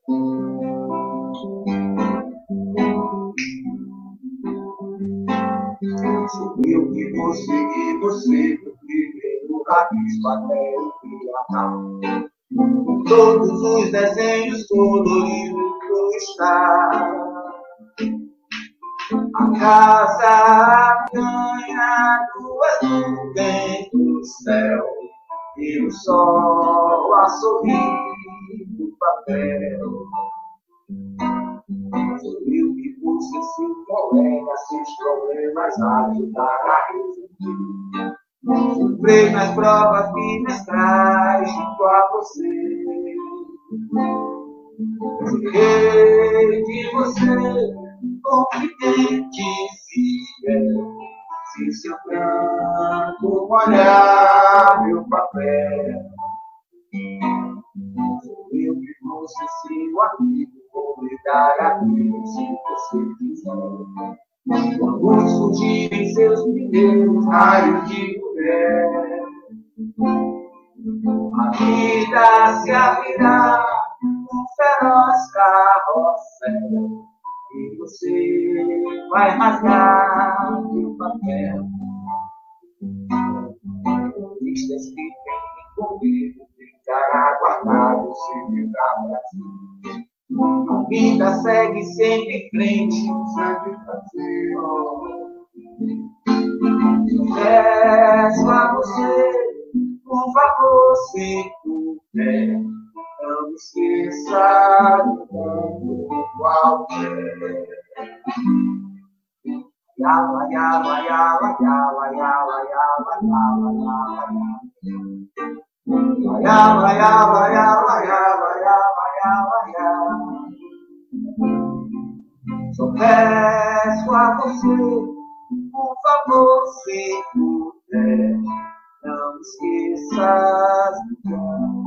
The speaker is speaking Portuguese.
Subiu que você, no primeiro rabisco até o final. Todos os desenhos coloridos do estar. A casa ganha duas nuvens do céu e o sol a sorrir do papel. Sorriu que você se colega, seus problemas ajudar a resolver. Sofrei nas provas bimestrais junto a você. Sei de você, confidente se seu pranto molhar meu papel. Eu que fosse seu amigo, vou me dar a vida se você quiser. Quando surgirem seus primeiros raios de mulher, a vida se abrirá num feroz carrossel e você vai rasgar meu papel. Listas que tem comigo ficará guardado se virar Brasil. A vida segue sempre em frente, sabe fazer. Peço a você, por favor, se puder, não esqueça do mundo qualquer. Yala, yala, yala, yala, yala, yala, yala, yala, yala, yala, yala, yala, yala, yala. Só peço a você, por favor, se puder, não esqueça de